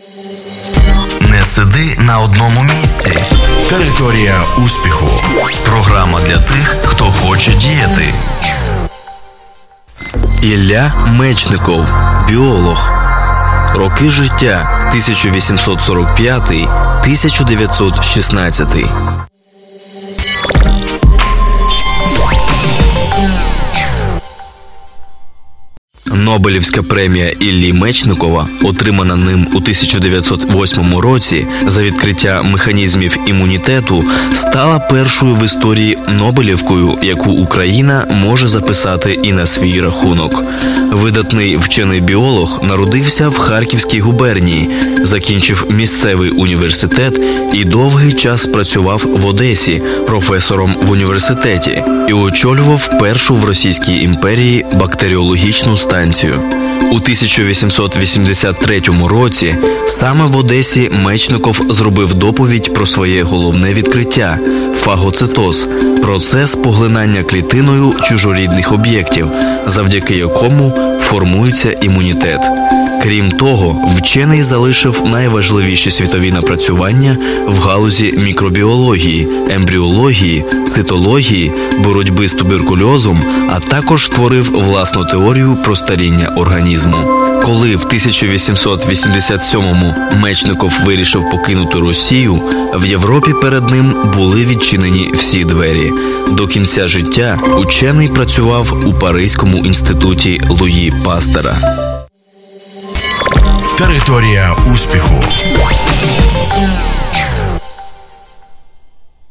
Не сиди на одному місці. Територія успіху. Програма для тих, хто хоче діяти. Ілля Мечников, біолог. Роки життя 1845-1916. Нобелівська премія Іллі Мечникова, отримана ним у 1908 році за відкриття механізмів імунітету, стала першою в історії Нобелівкою, яку Україна може записати і на свій рахунок. Видатний вчений-біолог народився в Харківській губернії, закінчив місцевий університет і довгий час працював в Одесі професором в університеті і очолював першу в Російській імперії бактеріологічну станцію. У 1883 році саме в Одесі Мечников зробив доповідь про своє головне відкриття – фагоцитоз – процес поглинання клітиною чужорідних об'єктів, завдяки якому формується імунітет. Крім того, вчений залишив найважливіші світові напрацювання в галузі мікробіології, ембріології, цитології, боротьби з туберкульозом, а також створив власну теорію про старіння організму. Коли в 1887-му Мечников вирішив покинути Росію, в Європі перед ним були відчинені всі двері. До кінця життя учений працював у Паризькому інституті Луї Пастера. Територія успіху.